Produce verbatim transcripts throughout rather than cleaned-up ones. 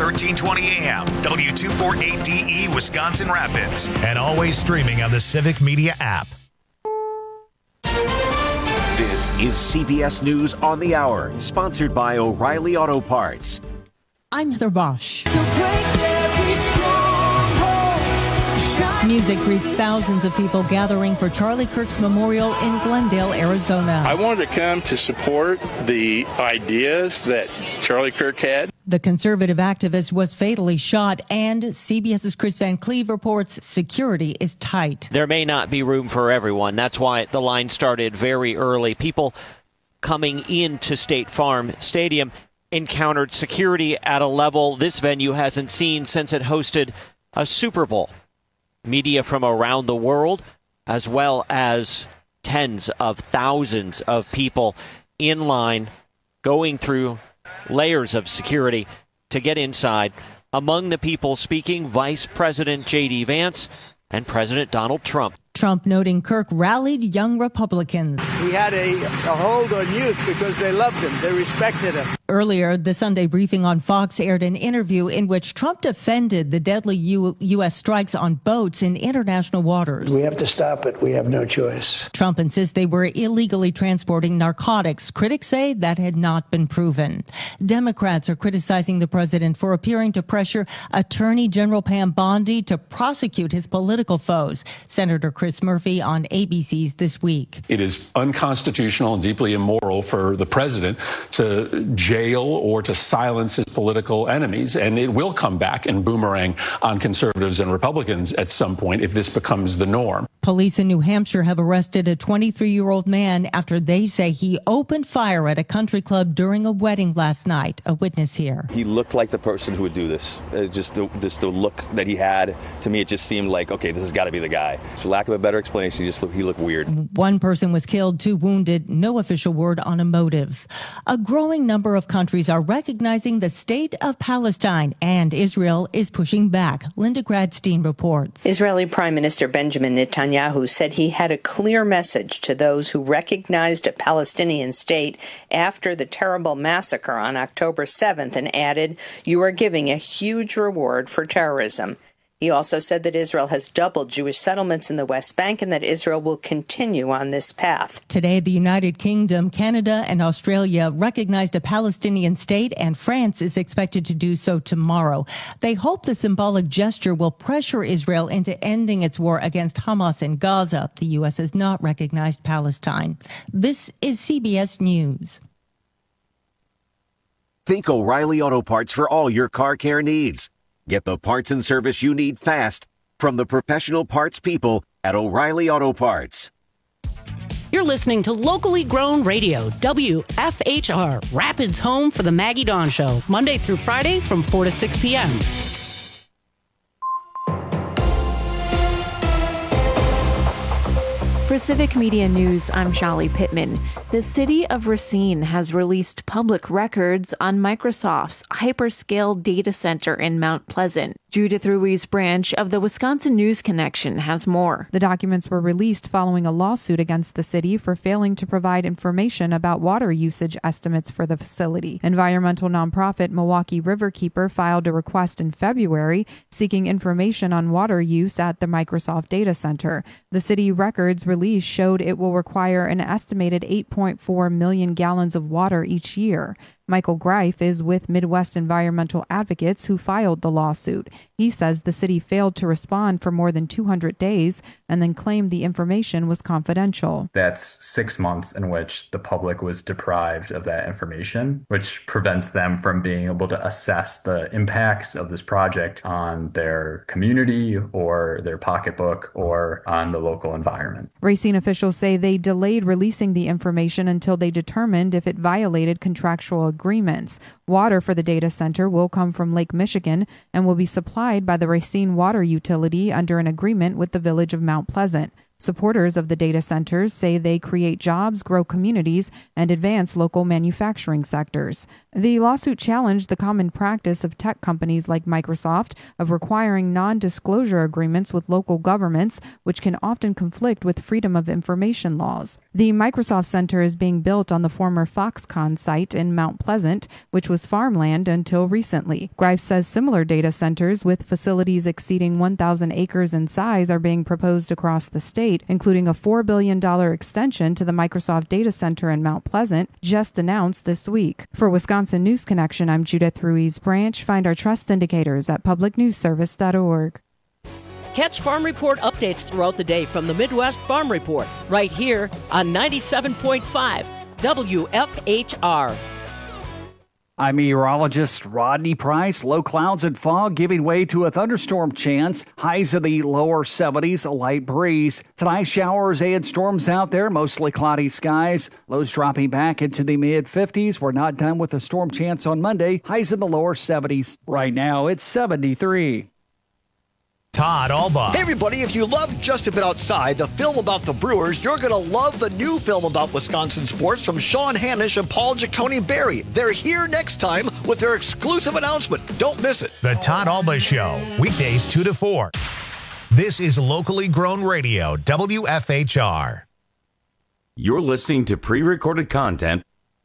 thirteen twenty A M, W two forty-eight D E, Wisconsin Rapids, and always streaming on the Civic Media app. This is C B S News on the Hour, sponsored by O'Reilly Auto Parts. I'm Heather Bosch. Music greets thousands of people gathering for Charlie Kirk's memorial in Glendale, Arizona. I wanted to come to support the ideas that Charlie Kirk had. The conservative activist was fatally shot, and CBS's Chris Van Cleve reports security is tight. There may not be room for everyone. That's why the line started very early. People coming into State Farm Stadium encountered security at a level this venue hasn't seen since it hosted a Super Bowl. Media from around the world, as well as tens of thousands of people in line going through layers of security to get inside. Among the people speaking, Vice President J D Vance and President Donald Trump. Trump noting Kirk rallied young Republicans. He had a, a hold on youth because they loved him. They respected him. Earlier, the Sunday briefing on Fox aired an interview in which Trump defended the deadly U- U.S. strikes on boats in international waters. We have to stop it. We have no choice. Trump insists they were illegally transporting narcotics. Critics say that had not been proven. Democrats are criticizing the president for appearing to pressure Attorney General Pam Bondi to prosecute his political foes. Senator Chris Murphy on A B C's This Week. It is unconstitutional and deeply immoral for the president to jail or to silence his political enemies, and it will come back and boomerang on conservatives and Republicans at some point if this becomes the norm. Police in New Hampshire have arrested a twenty-three-year-old man after they say he opened fire at a country club during a wedding last night. A witness here. He looked like the person who would do this. Uh, just, the, just the look that he had, to me, it just seemed like, okay, this has got to be the guy. For lack of a better explanation, he just looked, he looked weird. One person was killed, two wounded. No official word on a motive. A growing number of countries are recognizing the state of Palestine, and Israel is pushing back. Linda Gradstein reports. Israeli Prime Minister Benjamin Netanyahu said he had a clear message to those who recognized a Palestinian state after the terrible massacre on October seventh and added, "You are giving a huge reward for terrorism." He also said that Israel has doubled Jewish settlements in the West Bank and that Israel will continue on this path. Today, the United Kingdom, Canada, and Australia recognized a Palestinian state, and France is expected to do so tomorrow. They hope the symbolic gesture will pressure Israel into ending its war against Hamas in Gaza. The U S has not recognized Palestine. This is C B S News. Think O'Reilly Auto Parts for all your car care needs. Get the parts and service you need fast from the professional parts people at O'Reilly Auto Parts. You're listening to locally grown radio, W F H R, Rapids home for the Maggie Dawn Show, Monday through Friday from four to six p.m. For Civic Media News, I'm Shali Pittman. The city of Racine has released public records on Microsoft's hyperscale data center in Mount Pleasant. Judith Ruiz Branch of the Wisconsin News Connection has more. The documents were released following a lawsuit against the city for failing to provide information about water usage estimates for the facility. Environmental nonprofit Milwaukee Riverkeeper filed a request in February seeking information on water use at the Microsoft data center. The city records release showed it will require an estimated eight point four million gallons of water each year. Michael Greif is with Midwest Environmental Advocates, who filed the lawsuit. He says the city failed to respond for more than two hundred days and then claimed the information was confidential. That's six months in which the public was deprived of that information, which prevents them from being able to assess the impacts of this project on their community or their pocketbook or on the local environment. Racine officials say they delayed releasing the information until they determined if it violated contractual agreements. Water for the data center will come from Lake Michigan and will be supplied by the Racine Water Utility under an agreement with the village of Mount Pleasant. Supporters of the data centers say they create jobs, grow communities, and advance local manufacturing sectors. The lawsuit challenged the common practice of tech companies like Microsoft of requiring non-disclosure agreements with local governments, which can often conflict with freedom of information laws. The Microsoft Center is being built on the former Foxconn site in Mount Pleasant, which was farmland until recently. Grives says similar data centers with facilities exceeding one thousand acres in size are being proposed across the state, including a four billion dollars extension to the Microsoft data center in Mount Pleasant, just announced this week. For Wisconsin News Connection, I'm Judith Ruiz Branch. Find our trust indicators at public news service dot org. Catch Farm Report updates throughout the day from the Midwest Farm Report, right here on ninety-seven point five W F H R. I'm meteorologist Rodney Price. Low clouds and fog giving way to a thunderstorm chance. Highs in the lower seventies, a light breeze. Tonight, showers and storms out there, mostly cloudy skies. Lows dropping back into the mid fifties. We're not done with a storm chance on Monday. Highs in the lower seventies. Right now, it's seventy-three. Todd Alba. Hey everybody, if you love Just a Bit Outside, the film about the Brewers, you're going to love the new film about Wisconsin sports from Sean Hanisch and Paul Giacone-Berry. They're here next time with their exclusive announcement. Don't miss it. The Todd Alba Show, weekdays two to four. This is locally grown radio, W F H R. You're listening to pre-recorded content.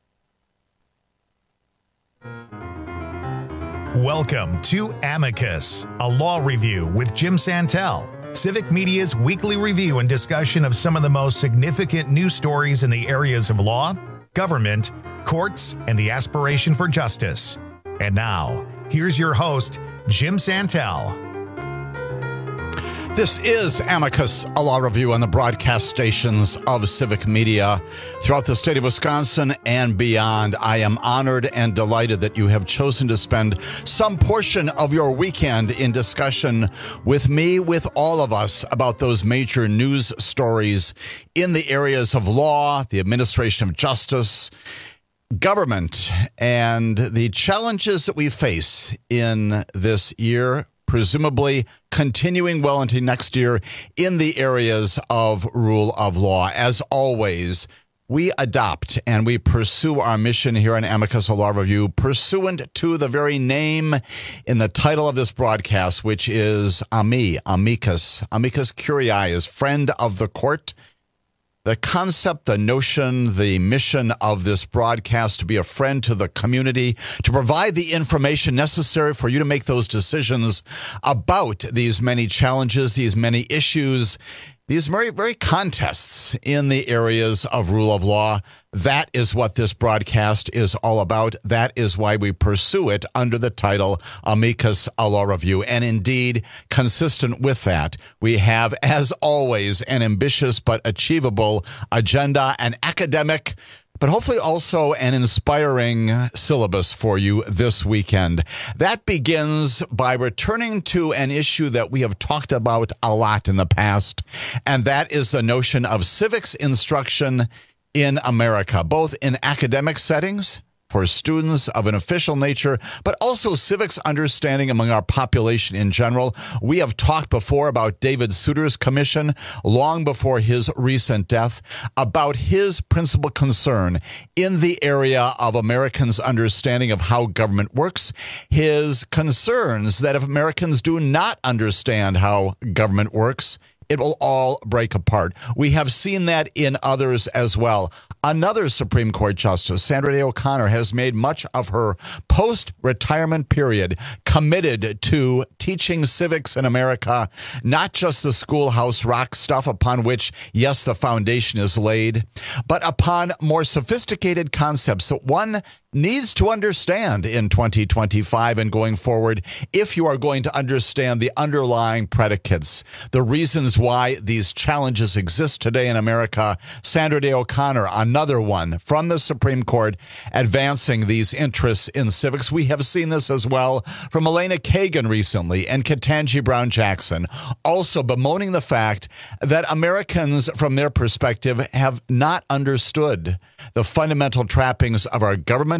Welcome to Amicus, a law review with Jim Santel, Civic Media's weekly review and discussion of some of the most significant news stories in the areas of law, government, courts, and the aspiration for justice. And now, here's your host, Jim Santel. This is Amicus, a law review on the broadcast stations of Civic Media throughout the state of Wisconsin and beyond. I am honored and delighted that you have chosen to spend some portion of your weekend in discussion with me, with all of us, about those major news stories in the areas of law, the administration of justice, government, and the challenges that we face in this year, presumably continuing well into next year in the areas of rule of law. As always, we adopt and we pursue our mission here on Amicus, a law review, pursuant to the very name in the title of this broadcast, which is Ami, Amicus. Amicus Curiae is friend of the court. The concept, the notion, the mission of this broadcast to be a friend to the community, to provide the information necessary for you to make those decisions about these many challenges, these many issues, these very, very contests in the areas of rule of law. That is what this broadcast is all about. That is why we pursue it under the title Amicus, a law review. And indeed, consistent with that, we have, as always, an ambitious but achievable agenda, an academic, but hopefully also an inspiring syllabus for you this weekend. That begins by returning to an issue that we have talked about a lot in the past, and that is the notion of civics instruction in America, both in academic settings for students of an official nature, but also civics understanding among our population in general. We have talked before about David Souter's commission, long before his recent death, about his principal concern in the area of Americans' understanding of how government works, his concerns that if Americans do not understand how government works, it will all break apart. We have seen that in others as well. Another Supreme Court Justice, Sandra Day O'Connor, has made much of her post-retirement period committed to teaching civics in America, not just the schoolhouse rock stuff upon which, yes, the foundation is laid, but upon more sophisticated concepts that one needs to understand in twenty twenty-five and going forward if you are going to understand the underlying predicates, the reasons why these challenges exist today in America. Sandra Day O'Connor, another one from the Supreme Court, advancing these interests in civics. We have seen this as well from Elena Kagan recently and Ketanji Brown Jackson, also bemoaning the fact that Americans, from their perspective, have not understood the fundamental trappings of our government,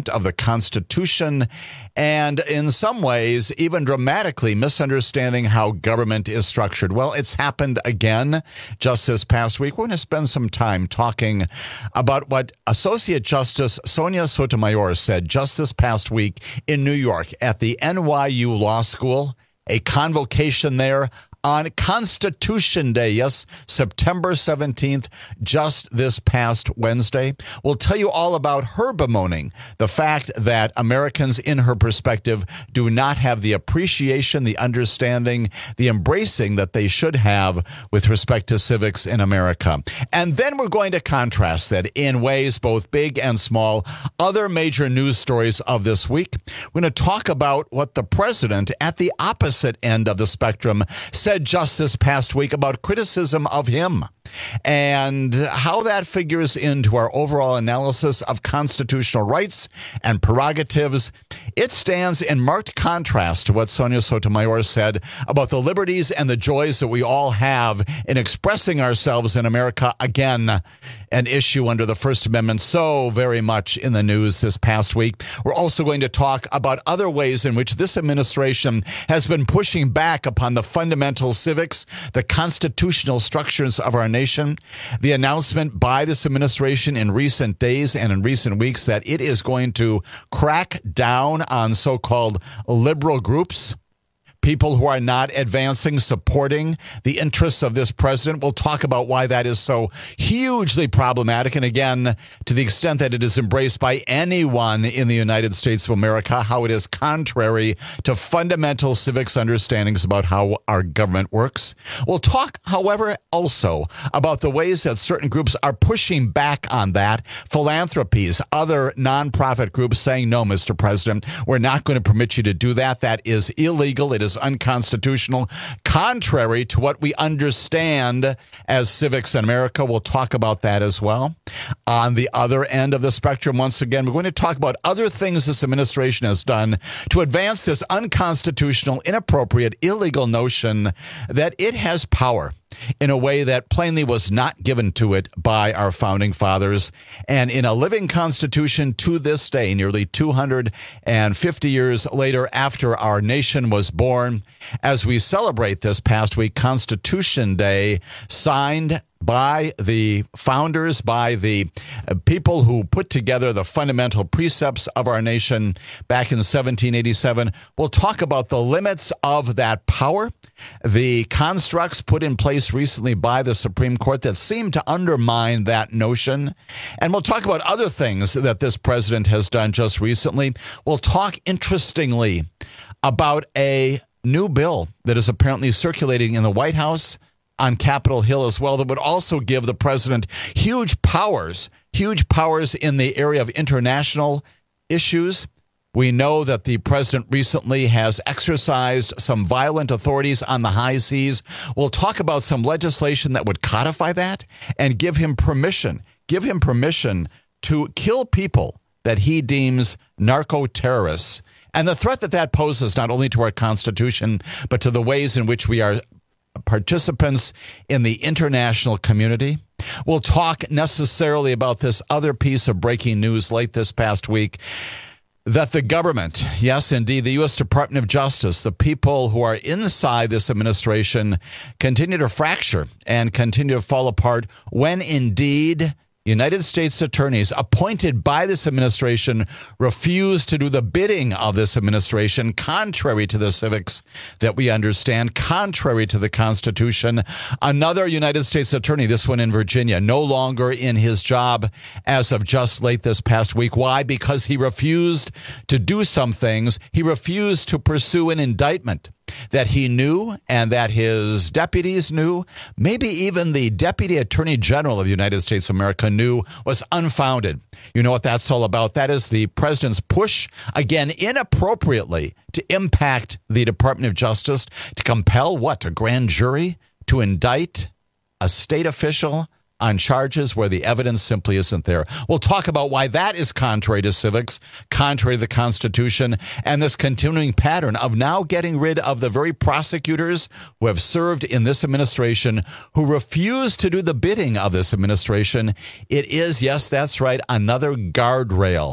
amendment of the Constitution, and in some ways, even dramatically misunderstanding how government is structured. Well, it's happened again just this past week. We're going to spend some time talking about what Associate Justice Sonia Sotomayor said just this past week in New York at the N Y U Law School, a convocation there on Constitution Day, yes, September seventeenth, just this past Wednesday. We'll tell you all about her bemoaning the fact that Americans, in her perspective, do not have the appreciation, the understanding, the embracing that they should have with respect to civics in America. And then we're going to contrast that in ways both big and small. Other major news stories of this week. We're going to talk about what the president at the opposite end of the spectrum said just this past week about criticism of him and how that figures into our overall analysis of constitutional rights and prerogatives. It stands in marked contrast to what Sonia Sotomayor said about the liberties and the joys that we all have in expressing ourselves in America. Again, an issue under the First Amendment so very much in the news this past week. We're also going to talk about other ways in which this administration has been pushing back upon the fundamental civics, the constitutional structures of our nation. The announcement by this administration in recent days and in recent weeks that it is going to crack down on so-called liberal groups, people who are not advancing, supporting the interests of this president. We'll talk about why that is so hugely problematic. And again, to the extent that it is embraced by anyone in the United States of America, how it is contrary to fundamental civics understandings about how our government works. We'll talk, however, also about the ways that certain groups are pushing back on that. Philanthropies, other nonprofit groups saying, no, Mister President, we're not going to permit you to do that. That is illegal. It is unconstitutional, contrary to what we understand as civics in America. We'll talk about that as well. On the other end of the spectrum, once again, we're going to talk about other things this administration has done to advance this unconstitutional, inappropriate, illegal notion that it has power in a way that plainly was not given to it by our founding fathers. And in a living constitution to this day, nearly two hundred fifty years later after our nation was born, as we celebrate this past week, Constitution Day, signed by the founders, by the people who put together the fundamental precepts of our nation back in seventeen eighty-seven. We'll talk about the limits of that power, the constructs put in place recently by the Supreme Court that seem to undermine that notion. And we'll talk about other things that this president has done just recently. We'll talk, interestingly, about a new bill that is apparently circulating in the White House on Capitol Hill as well, that would also give the president huge powers, huge powers in the area of international issues. We know that the president recently has exercised some violent authorities on the high seas. We'll talk about some legislation that would codify that and give him permission, give him permission to kill people that he deems narco-terrorists. And the threat that that poses not only to our Constitution, but to the ways in which we are participants in the international community. We'll talk necessarily about this other piece of breaking news late this past week, that the government, yes, indeed, the U S Department of Justice, the people who are inside this administration continue to fracture and continue to fall apart when indeed United States attorneys appointed by this administration refuse to do the bidding of this administration, contrary to the civics that we understand, contrary to the Constitution. Another United States attorney, this one in Virginia, no longer in his job as of just late this past week. Why? Because he refused to do some things. He refused to pursue an indictment that he knew and that his deputies knew, maybe even the Deputy Attorney General of the United States of America knew was unfounded. You know what that's all about? That is the president's push, again, inappropriately, to impact the Department of Justice, to compel what? A grand jury to indict a state official on charges where the evidence simply isn't there. We'll talk about why that is contrary to civics, contrary to the Constitution, and this continuing pattern of now getting rid of the very prosecutors who have served in this administration, who refuse to do the bidding of this administration. It is, yes, that's right, another guardrail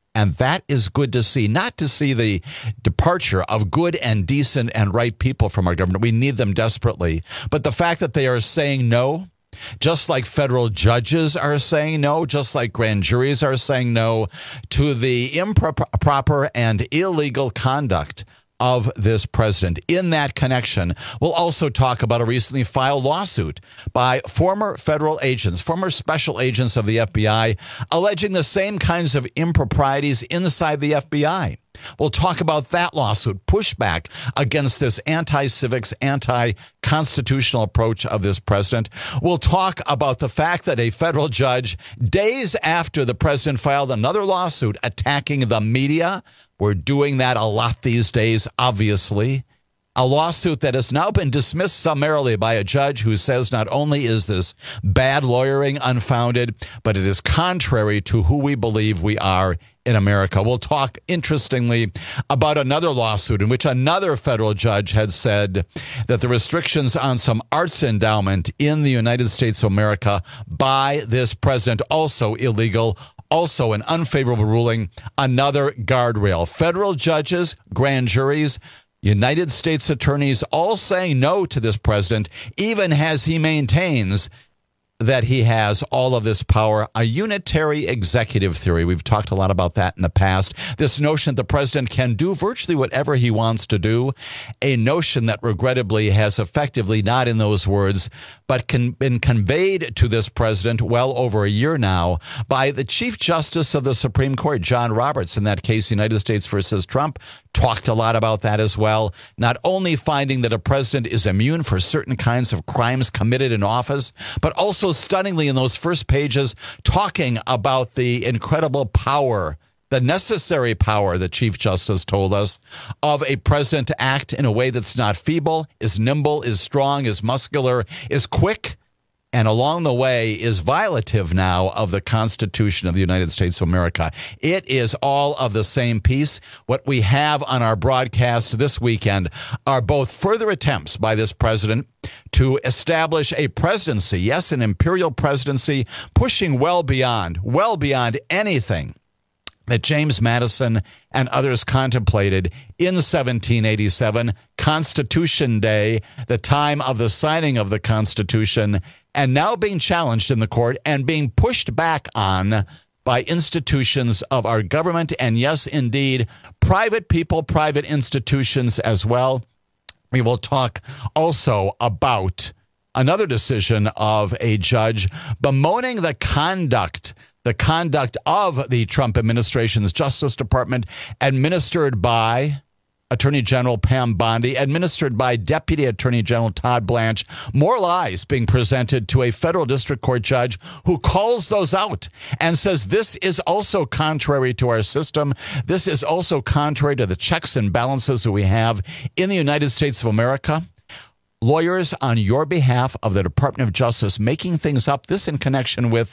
And that is good to see, not to see the departure of good and decent and right people from our government. We need them desperately. But the fact that they are saying no, just like federal judges are saying no, just like grand juries are saying no to the improper and illegal conduct of this president. In that connection, we'll also talk about a recently filed lawsuit by former federal agents, former special agents of the F B I, alleging the same kinds of improprieties inside the F B I. We'll talk about that lawsuit, pushback against this anti-civics, anti-constitutional approach of this president. We'll talk about the fact that a federal judge, days after the president filed another lawsuit attacking the media, we're doing that a lot these days, obviously. A lawsuit that has now been dismissed summarily by a judge who says not only is this bad lawyering unfounded, but it is contrary to who we believe we are in America. We'll talk, interestingly, about another lawsuit in which another federal judge had said that the restrictions on some arts endowment in the United States of America by this president also illegal. Also an unfavorable ruling, another guardrail. Federal judges, grand juries, United States attorneys all saying no to this president, even as he maintains that he has all of this power, a unitary executive theory. We've talked a lot about that in the past. This notion that the president can do virtually whatever he wants to do, a notion that regrettably has effectively, not in those words, but can, been conveyed to this president well over a year now by the Chief Justice of the Supreme Court, John Roberts, in that case, United States versus Trump, talked a lot about that as well. Not only finding that a president is immune for certain kinds of crimes committed in office, but also stunningly in those first pages talking about the incredible power, the necessary power, the Chief Justice told us, of a president to act in a way that's not feeble, is nimble, is strong, is muscular, is quick, and along the way is violative now of the Constitution of the United States of America. It is all of the same piece. What we have on our broadcast this weekend are both further attempts by this president to establish a presidency, yes, an imperial presidency, pushing well beyond, well beyond anything that James Madison and others contemplated in seventeen eighty-seven, Constitution Day, the time of the signing of the Constitution, and now being challenged in the court and being pushed back on by institutions of our government, and yes, indeed, private people, private institutions as well. We will talk also about another decision of a judge bemoaning the conduct the conduct of the Trump administration's Justice Department, administered by Attorney General Pam Bondi, administered by Deputy Attorney General Todd Blanche. More lies being presented to a federal district court judge who calls those out and says this is also contrary to our system. This is also contrary to the checks and balances that we have in the United States of America. Lawyers on your behalf of the Department of Justice making things up, this in connection with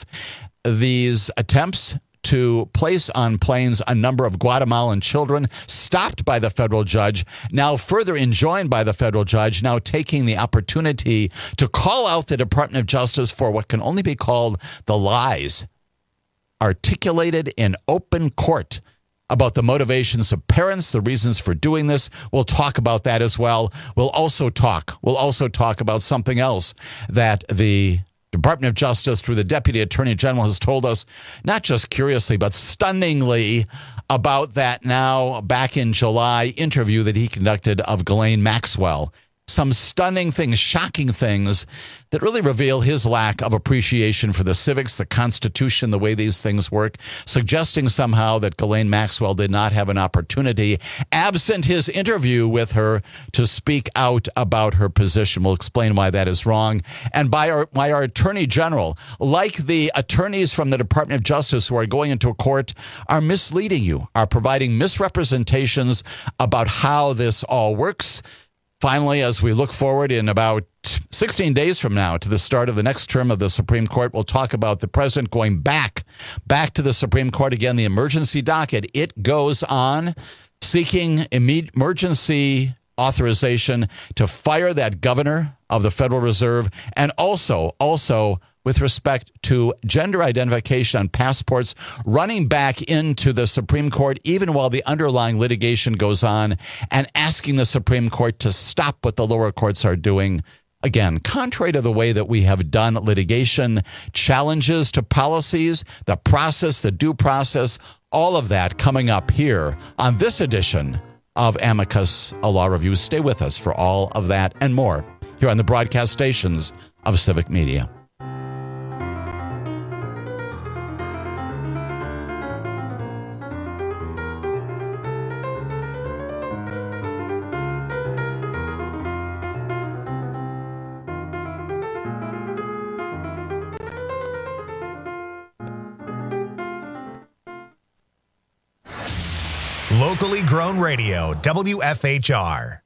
these attempts to place on planes a number of Guatemalan children, stopped by the federal judge, now further enjoined by the federal judge, now taking the opportunity to call out the Department of Justice for what can only be called the lies articulated in open court about the motivations of parents, the reasons for doing this. We'll talk about that as well. We'll also talk, we'll also talk about something else that the Department of Justice, through the Deputy Attorney General, has told us, not just curiously, but stunningly, about that now back in July interview that he conducted of Ghislaine Maxwell. Some stunning things, shocking things that really reveal his lack of appreciation for the civics, the Constitution, the way these things work, suggesting somehow that Ghislaine Maxwell did not have an opportunity, absent his interview with her, to speak out about her position. We'll explain why that is wrong. And by our, by our Attorney General, like the attorneys from the Department of Justice who are going into a court, are misleading you, are providing misrepresentations about how this all works. Finally, as we look forward in about sixteen days from now to the start of the next term of the Supreme Court, we'll talk about the president going back, back to the Supreme Court again, the emergency docket. It goes on, seeking emergency authorization to fire that governor of the Federal Reserve, and also, also with respect to gender identification on passports running back into the Supreme Court, even while the underlying litigation goes on, and asking the Supreme Court to stop what the lower courts are doing. Again, contrary to the way that we have done litigation, challenges to policies, the process, the due process, all of that coming up here on this edition of Amicus, a law review. Stay with us for all of that and more here on the broadcast stations of Civic Media. Locally grown radio, W F H R.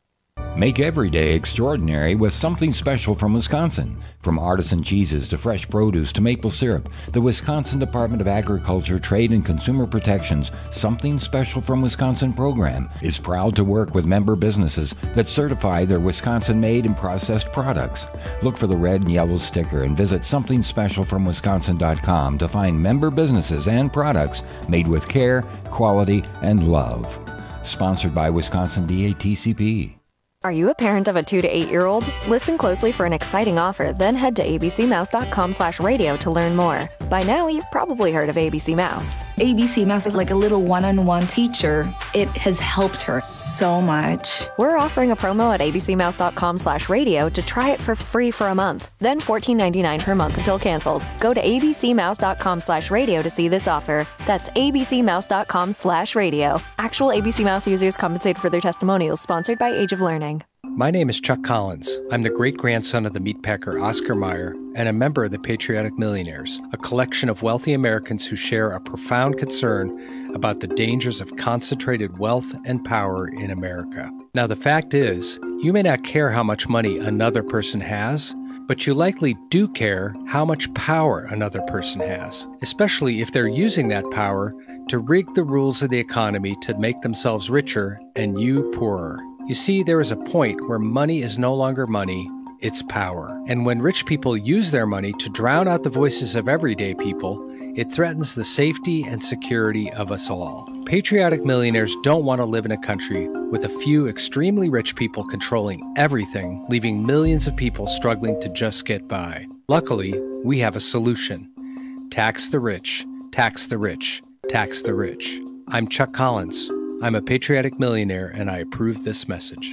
Make every day extraordinary with something special from Wisconsin. From artisan cheeses to fresh produce to maple syrup, the Wisconsin Department of Agriculture, Trade, and Consumer Protection's Something Special from Wisconsin program is proud to work with member businesses that certify their Wisconsin-made and processed products. Look for the red and yellow sticker and visit something special from wisconsin dot com to find member businesses and products made with care, quality, and love. Sponsored by Wisconsin D A T C P. Are you a parent of a two to eight-year-old? Listen closely for an exciting offer, then head to abcmouse.com slash radio to learn more. By now, you've probably heard of A B C Mouse. A B C Mouse is like a little one-on-one teacher. It has helped her so much. We're offering a promo at abcmouse.com slash radio to try it for free for a month, then fourteen ninety-nine per month until canceled. Go to abcmouse.com slash radio to see this offer. That's abcmouse.com slash radio. Actual A B C Mouse users compensated for their testimonials, sponsored by Age of Learning. My name is Chuck Collins. I'm the great-grandson of the meatpacker Oscar Mayer and a member of the Patriotic Millionaires, a collection of wealthy Americans who share a profound concern about the dangers of concentrated wealth and power in America. Now, the fact is, you may not care how much money another person has, but you likely do care how much power another person has, especially if they're using that power to rig the rules of the economy to make themselves richer and you poorer. You see, there is a point where money is no longer money, it's power. And when rich people use their money to drown out the voices of everyday people, it threatens the safety and security of us all. Patriotic millionaires don't want to live in a country with a few extremely rich people controlling everything, leaving millions of people struggling to just get by. Luckily, we have a solution. Tax the rich, tax the rich, tax the rich. I'm Chuck Collins. I'm a patriotic millionaire, and I approve this message.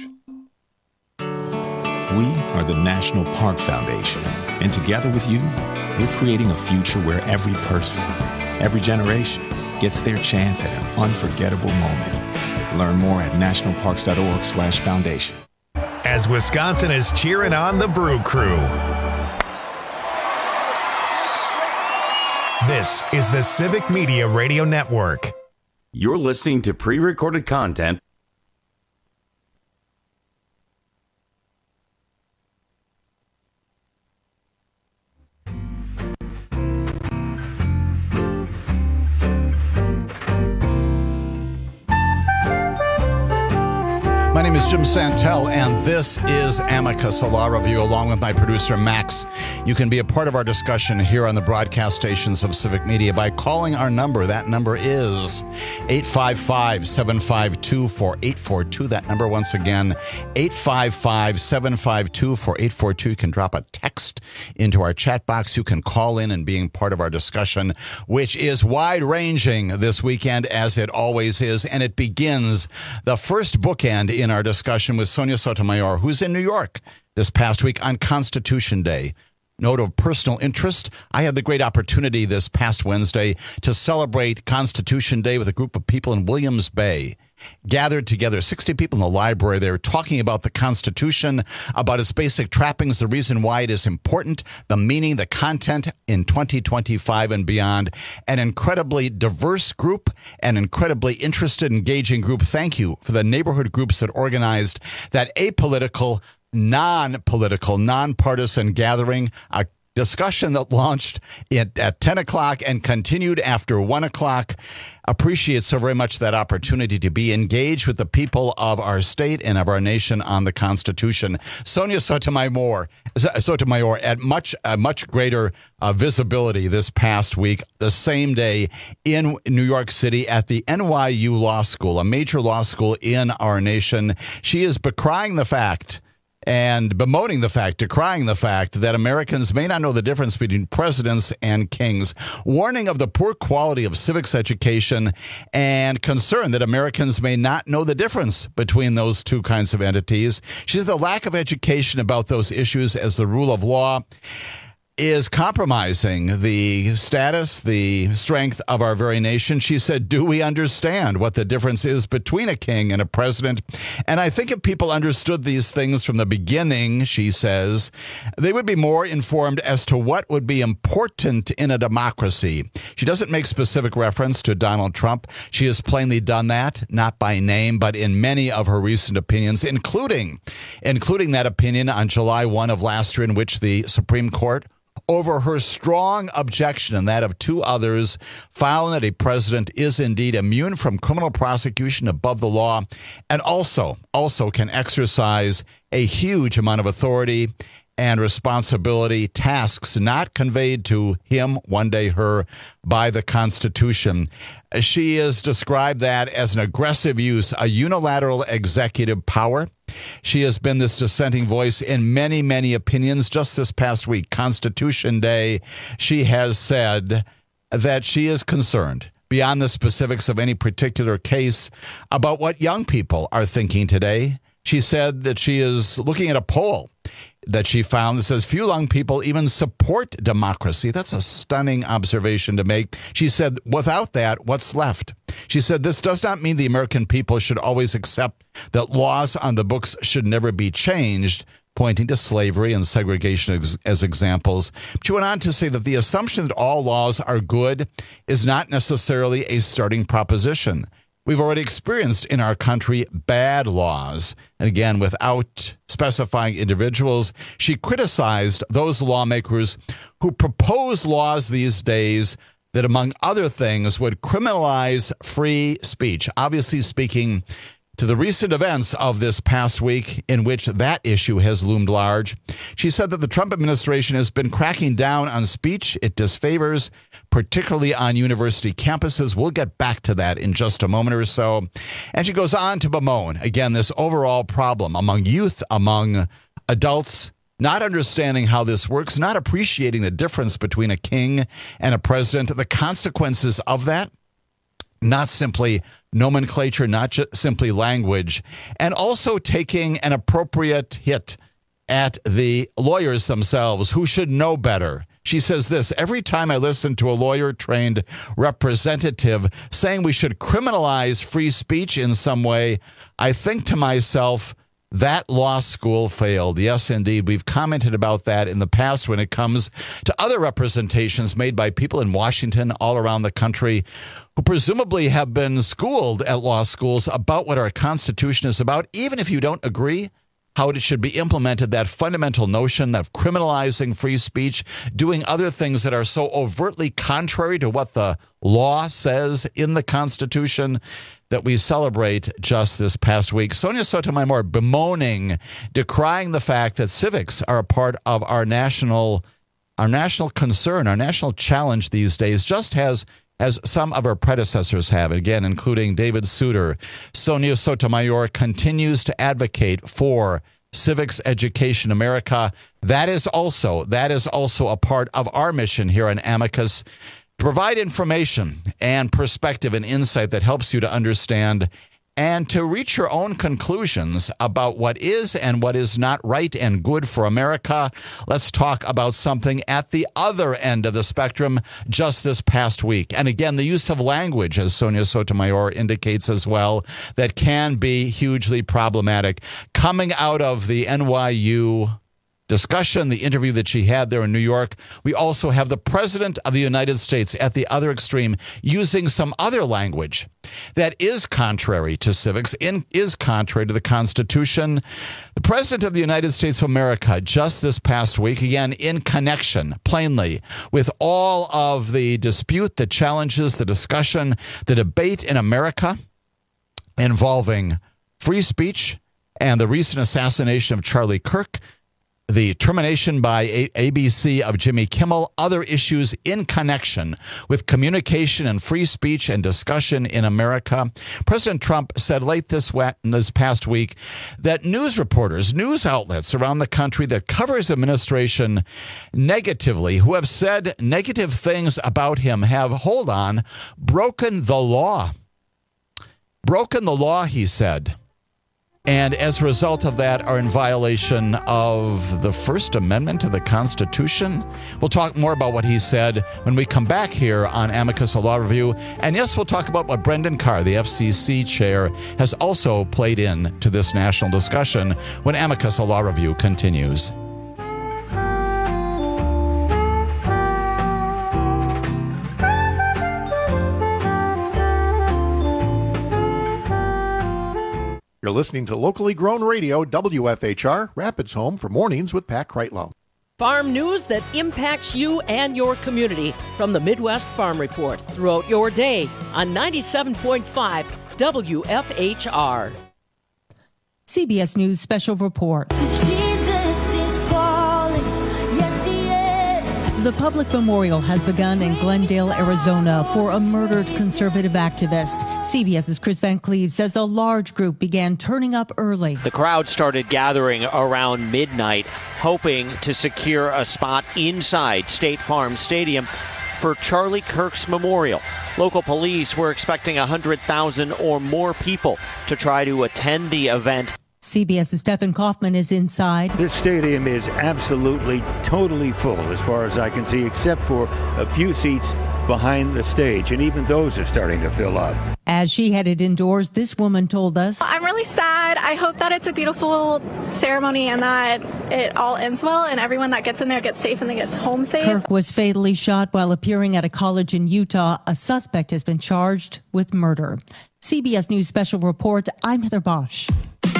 We are the National Park Foundation, and together with you, we're creating a future where every person, every generation, gets their chance at an unforgettable moment. Learn more at nationalparks.org slash foundation. As Wisconsin is cheering on the Brew Crew. This is the Civic Media Radio Network. You're listening to pre-recorded content. My name is Jim Santel, and this is Amicus, a law review, along with my producer, Max. You can be a part of our discussion here on the broadcast stations of Civic Media by calling our number. That number is eight five five, seven five two, four eight four two. That number, once again, eight five five, seven five two, four eight four two. You can drop a text into our chat box. You can call in and being part of our discussion, which is wide-ranging this weekend, as it always is, and it begins the first bookend in our discussion with Sonia Sotomayor, who's in New York this past week on Constitution Day. Note of personal interest, I had the great opportunity this past Wednesday to celebrate Constitution Day with a group of people in Williams Bay. Gathered together, sixty people in the library. They were talking about the Constitution, about its basic trappings, the reason why it is important, the meaning, the content in twenty twenty-five and beyond. An incredibly diverse group, an incredibly interested, engaging group. Thank you for the neighborhood groups that organized that apolitical, non-political, non-partisan gathering. A discussion that launched at, at ten o'clock and continued after one o'clock. Appreciate so very much that opportunity to be engaged with the people of our state and of our nation on the Constitution. Sonia Sotomayor, Sotomayor at much uh, much greater uh, visibility this past week, the same day in New York City at the N Y U Law School, a major law school in our nation. She is decrying the fact and bemoaning the fact, decrying the fact that Americans may not know the difference between presidents and kings, warning of the poor quality of civics education, and concern that Americans may not know the difference between those two kinds of entities. She says the lack of education about those issues as the rule of law is compromising the status, the strength of our very nation. She said, do we understand what the difference is between a king and a president? And I think if people understood these things from the beginning, she says, they would be more informed as to what would be important in a democracy. She doesn't make specific reference to Donald Trump. She has plainly done that, not by name, but in many of her recent opinions, including, including that opinion on July first of last year in which the Supreme Court, over her strong objection and that of two others, found that a president is indeed immune from criminal prosecution above the law and also, also can exercise a huge amount of authority and responsibility, tasks not conveyed to him, one day her, by the Constitution. She has described that as an aggressive use, a unilateral executive power. She has been this dissenting voice in many, many opinions. Just this past week, Constitution Day, she has said that she is concerned, beyond the specifics of any particular case, about what young people are thinking today. She said that she is looking at a poll that she found that says few young people even support democracy. That's a stunning observation to make. She said, without that, what's left? She said, this does not mean the American people should always accept that laws on the books should never be changed, pointing to slavery and segregation as, as examples. She went on to say that the assumption that all laws are good is not necessarily a starting proposition. We've already experienced in our country bad laws. And again, without specifying individuals, she criticized those lawmakers who propose laws these days that, among other things, would criminalize free speech. Obviously speaking to the recent events of this past week in which that issue has loomed large. She said that the Trump administration has been cracking down on speech it disfavors, particularly on university campuses. We'll get back to that in just a moment or so. And she goes on to bemoan, again, this overall problem among youth, among adults, not understanding how this works, not appreciating the difference between a king and a president, the consequences of that. Not simply nomenclature, not just simply language, and also taking an appropriate hit at the lawyers themselves who should know better. She says this, every time I listen to a lawyer-trained representative saying we should criminalize free speech in some way, I think to myself, that law school failed. Yes, indeed. We've commented about that in the past when it comes to other representations made by people in Washington all around the country who presumably have been schooled at law schools about what our Constitution is about, even if you don't agree how it should be implemented, that fundamental notion of criminalizing free speech, doing other things that are so overtly contrary to what the law says in the Constitution that we celebrate just this past week. Sonia Sotomayor bemoaning, decrying the fact that civics are a part of our national, our national concern, our national challenge these days, just as as some of our predecessors have, again, including David Souter. Sonia Sotomayor continues to advocate for civics education America. That is also, that is also a part of our mission here on Amicus, to provide information and perspective and insight that helps you to understand and to reach your own conclusions about what is and what is not right and good for America. Let's talk about something at the other end of the spectrum just this past week. And again, the use of language, as Sonia Sotomayor indicates as well, that can be hugely problematic. Coming out of the N Y U discussion, the interview that she had there in New York. We also have the President of the United States at the other extreme using some other language that is contrary to civics, in, is contrary to the Constitution. The President of the United States of America just this past week, again, in connection, plainly, with all of the dispute, the challenges, the discussion, the debate in America involving free speech and the recent assassination of Charlie Kirk, the termination by A B C of Jimmy Kimmel, other issues in connection with communication and free speech and discussion in America. President Trump said late this, we- this past week that news reporters, news outlets around the country that cover his administration negatively, who have said negative things about him, have, hold on, broken the law. Broken the law, he said. And as a result of that, are in violation of the First Amendment to the Constitution. We'll talk more about what he said when we come back here on Amicus, a Law Review. And yes, we'll talk about what Brendan Carr, the F C C chair, has also played in to this national discussion when Amicus, a Law Review continues. You're listening to locally grown radio, W F H R, Rapids Home for Mornings with Pat Kreitlow. Farm news that impacts you and your community from the Midwest Farm Report throughout your day on ninety-seven point five W F H R. C B S News Special Report. The public memorial has begun in Glendale, Arizona for a murdered conservative activist. CBS's Chris Van Cleve says a large group began turning up early. The crowd started gathering around midnight, hoping to secure a spot inside State Farm Stadium for Charlie Kirk's memorial. Local police were expecting one hundred thousand or more people to try to attend the event. CBS's Stephen Kaufman is inside. This stadium is absolutely, totally full as far as I can see, except for a few seats behind the stage, and even those are starting to fill up. As she headed indoors, this woman told us, I'm really sad. I hope that it's a beautiful ceremony and that it all ends well and everyone that gets in there gets safe and they gets home safe. Kirk was fatally shot while appearing at a college in Utah. A suspect has been charged with murder. C B S News Special Report, I'm Heather Bosch.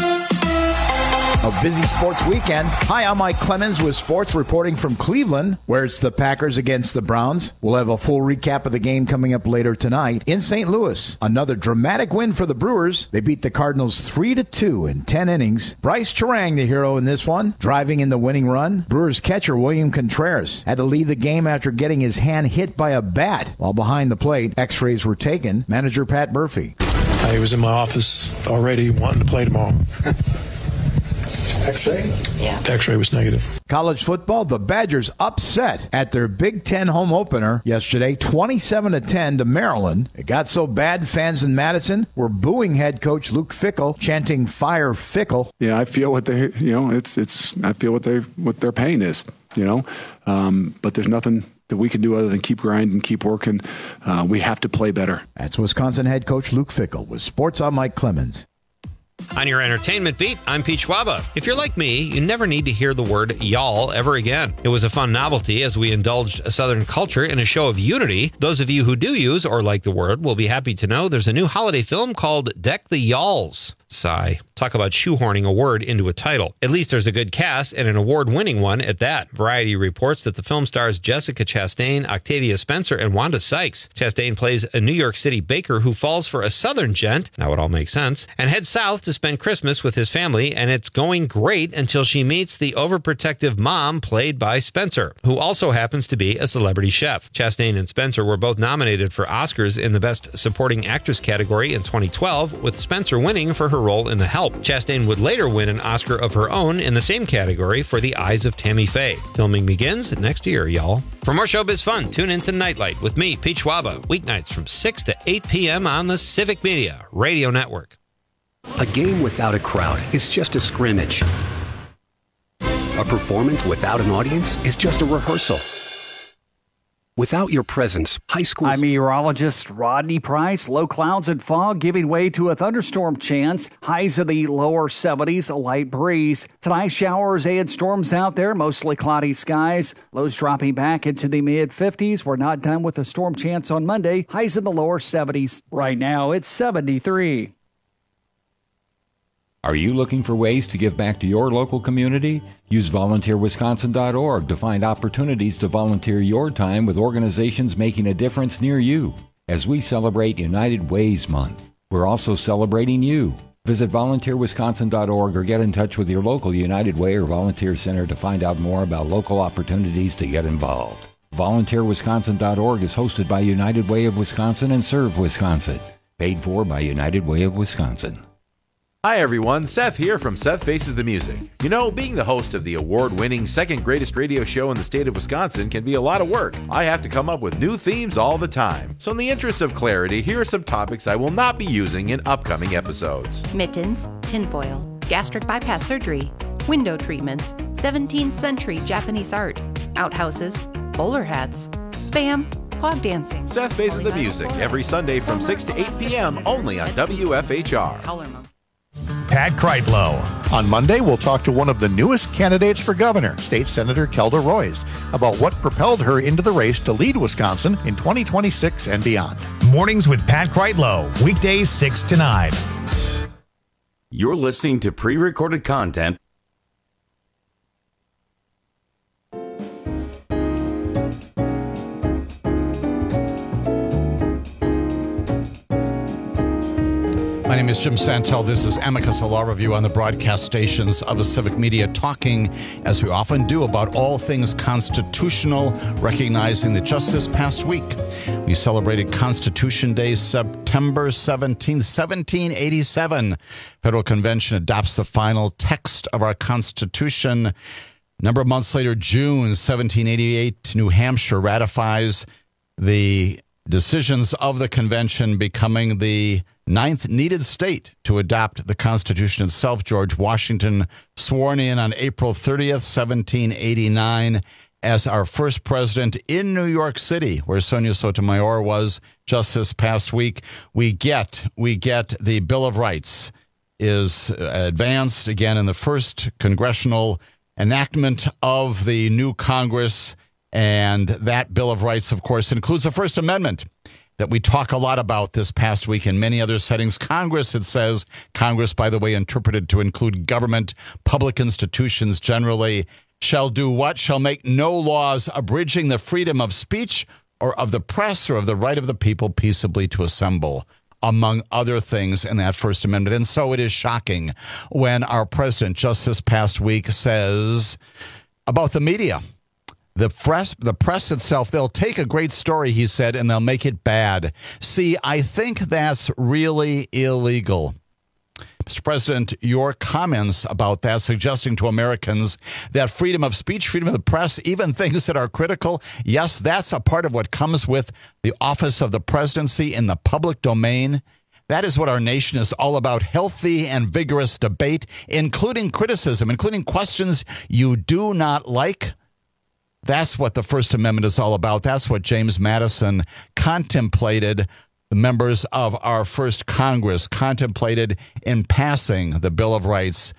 A busy sports weekend. Hi, I'm Mike Clemens with sports reporting from Cleveland, where it's the Packers against the Browns. We'll have a full recap of the game coming up later tonight. In Saint Louis, another dramatic win for the Brewers. They beat the Cardinals three to two in ten innings. Bryce Terang, the hero in this one, driving in the winning run. Brewers catcher William Contreras had to leave the game after getting his hand hit by a bat while behind the plate. X-rays were taken. Manager Pat Murphy. I was in my office already wanting to play tomorrow. X-ray? Yeah. The X-ray was negative. College football, the Badgers upset at their Big Ten home opener yesterday, twenty-seven to ten to Maryland. It got so bad, fans in Madison were booing head coach Luke Fickell, chanting "Fire Fickell." Yeah, I feel what they, you know, it's it's. I feel what they what their pain is, you know. Um, but there's nothing that we can do other than keep grinding, keep working. Uh, we have to play better. That's Wisconsin head coach Luke Fickell. With Sports, I'm Mike Clemens. On your entertainment beat, I'm Pete Schwaba. If you're like me, you never need to hear the word y'all ever again. It was a fun novelty as we indulged a Southern culture in a show of unity. Those of you who do use or like the word will be happy to know there's a new holiday film called Deck the Y'alls. Sigh. Talk about shoehorning a word into a title. At least there's a good cast and an award-winning one at that. Variety reports that the film stars Jessica Chastain, Octavia Spencer, and Wanda Sykes. Chastain plays a New York City baker who falls for a Southern gent, now it all makes sense, and heads south to spend Christmas with his family, and it's going great until she meets the overprotective mom played by Spencer, who also happens to be a celebrity chef. Chastain and Spencer were both nominated for Oscars in the Best Supporting Actress category in twenty twelve, with Spencer winning for her role in The Help. Chastain would later win an Oscar of her own in the same category for The Eyes of Tammy Faye. Filming begins next year, y'all. For more showbiz fun, tune in to Nightlight with me, Pete Schwaba, weeknights from six to eight p.m. on the Civic Media Radio Network. A game without a crowd is just a scrimmage. A performance without an audience is just a rehearsal. Without your presence, high schools... I'm meteorologist Rodney Price. Low clouds and fog giving way to a thunderstorm chance. Highs in the lower seventies, a light breeze. Tonight, showers and storms out there, mostly cloudy skies. Lows dropping back into the mid-fifties. We're not done with a storm chance on Monday. Highs in the lower seventies. Right now, it's seventy-three. Are you looking for ways to give back to your local community? Use volunteer wisconsin dot org to find opportunities to volunteer your time with organizations making a difference near you. As we celebrate United Ways Month, we're also celebrating you. Visit volunteer wisconsin dot org or get in touch with your local United Way or Volunteer Center to find out more about local opportunities to get involved. volunteer wisconsin dot org is hosted by United Way of Wisconsin and Serve Wisconsin. Paid for by United Way of Wisconsin. Hi everyone, Seth here from Seth Faces the Music. You know, being the host of the award-winning second greatest radio show in the state of Wisconsin can be a lot of work. I have to come up with new themes all the time. So in the interest of clarity, here are some topics I will not be using in upcoming episodes. Mittens, tinfoil, gastric bypass surgery, window treatments, seventeenth century Japanese art, outhouses, bowler hats, spam, clog dancing. Seth Faces the Music every Sunday from six to eight p.m. only on W F H R. Pat Kreitlow. On Monday, we'll talk to one of the newest candidates for governor, State Senator Kelda Roys, about what propelled her into the race to lead Wisconsin in twenty twenty-six and beyond. Mornings with Pat Kreitlow, weekdays six to nine. You're listening to pre-recorded content. My name is Jim Santel. This is Amicus, a law review on the broadcast stations of the Civic Media, talking, as we often do, about all things constitutional, recognizing that just this past week, we celebrated Constitution Day, September seventeenth, seventeen eighty-seven. Federal Convention adopts the final text of our Constitution. A number of months later, June seventeen eighty-eight, New Hampshire ratifies the decisions of the convention, becoming the ninth needed state to adopt the Constitution itself. George Washington sworn in on April thirtieth, seventeen eighty-nine, as our first president in New York City, where Sonia Sotomayor was just this past week. We get, we get the Bill of Rights is advanced again in the first congressional enactment of the new Congress. And that Bill of Rights, of course, includes the First Amendment that we talk a lot about this past week in many other settings. Congress, it says, Congress, by the way, interpreted to include government, public institutions generally, shall do what? Shall make no laws abridging the freedom of speech or of the press or of the right of the people peaceably to assemble, among other things in that First Amendment. And so it is shocking when our president just this past week says about the media, The press, the press itself, they'll take a great story, he said, and they'll make it bad. See, I think that's really illegal. Mister President, your comments about that, suggesting to Americans that freedom of speech, freedom of the press, even things that are critical, yes, that's a part of what comes with the office of the presidency in the public domain. That is what our nation is all about, healthy and vigorous debate, including criticism, including questions you do not like. That's what the First Amendment is all about. That's what James Madison contemplated, the members of our first Congress contemplated in passing the Bill of Rights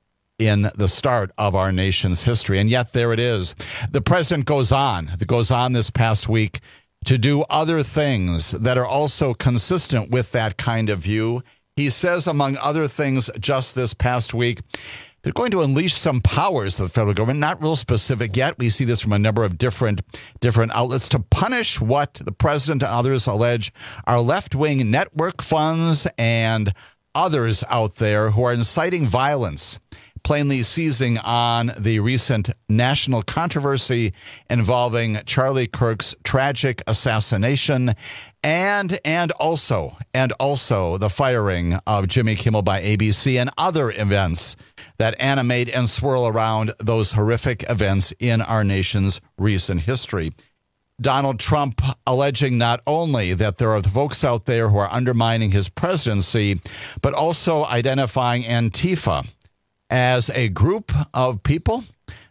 in the start of our nation's history. And yet there it is. The president goes on, it goes on this past week to do other things that are also consistent with that kind of view. He says, among other things, just this past week, they're going to unleash some powers of the federal government, not real specific yet. We see this from a number of different different outlets to punish what the president and others allege are left-wing network funds and others out there who are inciting violence, plainly seizing on the recent national controversy involving Charlie Kirk's tragic assassination and and also and also the firing of Jimmy Kimmel by A B C and other events that animate and swirl around those horrific events in our nation's recent history. Donald Trump alleging not only that there are folks out there who are undermining his presidency, but also identifying Antifa as a group of people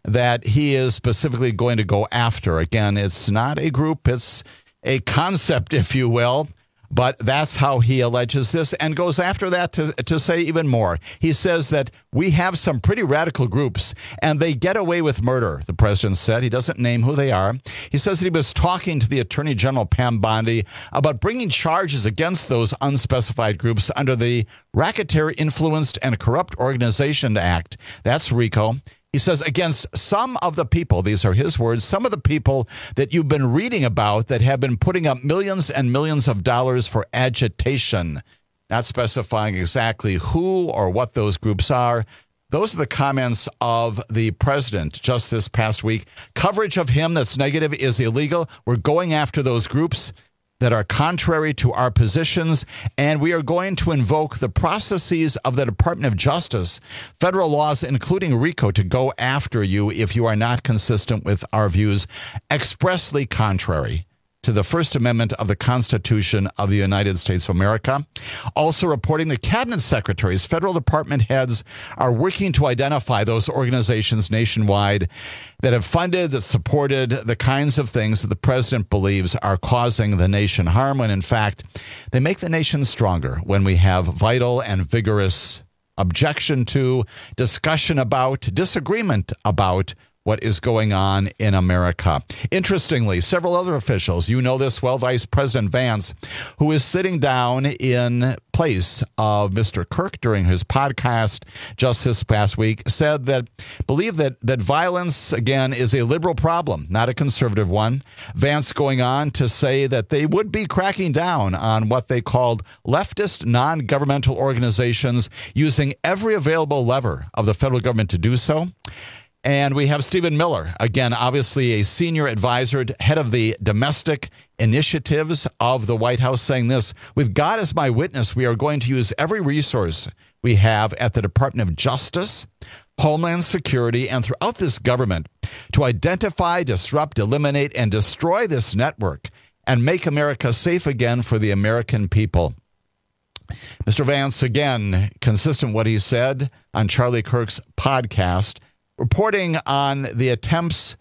that he is specifically going to go after. Again, it's not a group, it's a concept, if you will. But that's how he alleges this and goes after that to, to say even more. He says that we have some pretty radical groups and they get away with murder, the president said. He doesn't name who they are. He says that he was talking to the Attorney General, Pam Bondi, about bringing charges against those unspecified groups under the Racketeer Influenced and Corrupt Organization Act. That's RICO. He says against some of the people, these are his words, some of the people that you've been reading about that have been putting up millions and millions of dollars for agitation, not specifying exactly who or what those groups are. Those are the comments of the president just this past week. Coverage of him that's negative is illegal. We're going after those groups that are contrary to our positions, and we are going to invoke the processes of the Department of Justice, federal laws, including RICO, to go after you if you are not consistent with our views, expressly contrary to the First Amendment of the Constitution of the United States of America. Also reporting the cabinet secretaries, federal department heads are working to identify those organizations nationwide that have funded, that supported the kinds of things that the president believes are causing the nation harm, when in fact they make the nation stronger when we have vital and vigorous objection to, discussion about, disagreement about what is going on in America. Interestingly, several other officials, you know this well, Vice President Vance, who is sitting down in place of Mister Kirk during his podcast just this past week, said that, believe that, that violence, again, is a liberal problem, not a conservative one. Vance going on to say that they would be cracking down on what they called leftist non-governmental organizations, using every available lever of the federal government to do so. And we have Stephen Miller, again, obviously a senior advisor, head of the domestic initiatives of the White House, saying this: with God as my witness, we are going to use every resource we have at the Department of Justice, Homeland Security, and throughout this government to identify, disrupt, eliminate, and destroy this network and make America safe again for the American people. Mister Vance, again, consistent with what he said on Charlie Kirk's podcast, reporting on the attempts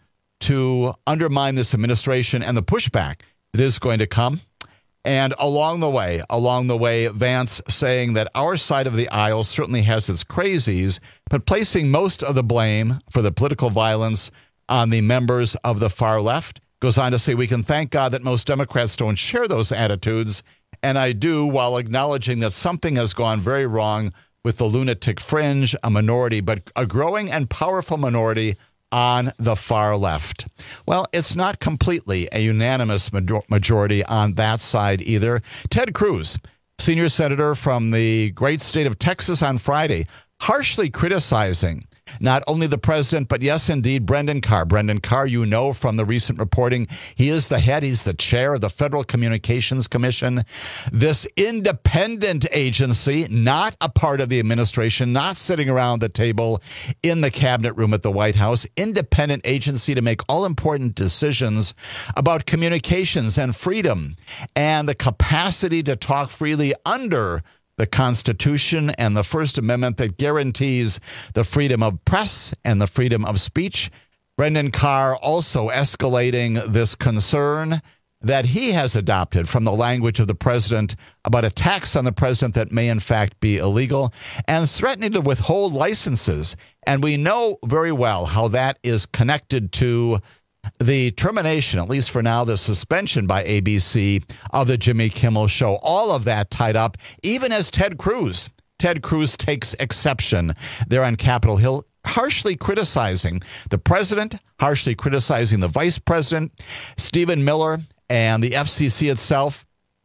to undermine this administration and the pushback that is going to come. And along the way, along the way, Vance saying that our side of the aisle certainly has its crazies, but placing most of the blame for the political violence on the members of the far left. Goes on to say, we can thank God that most Democrats don't share those attitudes. And I do, while acknowledging that something has gone very wrong with the lunatic fringe, a minority, but a growing and powerful minority on the far left. Well, it's not completely a unanimous majority on that side either. Ted Cruz, senior senator from the great state of Texas, on Friday, harshly criticizing not only the president, but yes, indeed, Brendan Carr. Brendan Carr, you know from the recent reporting, he is the head, he's the chair of the Federal Communications Commission, this independent agency, not a part of the administration, not sitting around the table in the cabinet room at the White House, independent agency to make all important decisions about communications and freedom and the capacity to talk freely under the Constitution and the First Amendment that guarantees the freedom of press and the freedom of speech. Brendan Carr also escalating this concern that he has adopted from the language of the president about attacks on the president that may in fact be illegal, and threatening to withhold licenses. And we know very well how that is connected to the termination, at least for now, the suspension by A B C of the Jimmy Kimmel Show. All of that tied up, even as Ted Cruz. Ted Cruz takes exception there on Capitol Hill, harshly criticizing the president, harshly criticizing the vice president, Stephen Miller, and the F C C itself,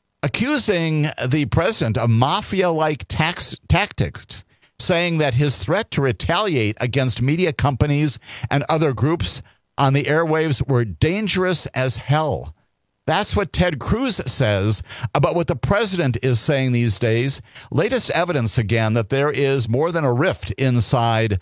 accusing the president of mafia-like tax tactics, saying that his threat to retaliate against media companies and other groups on the airwaves were dangerous as hell. That's what Ted Cruz says about what the president is saying these days. Latest evidence, again, that there is more than a rift inside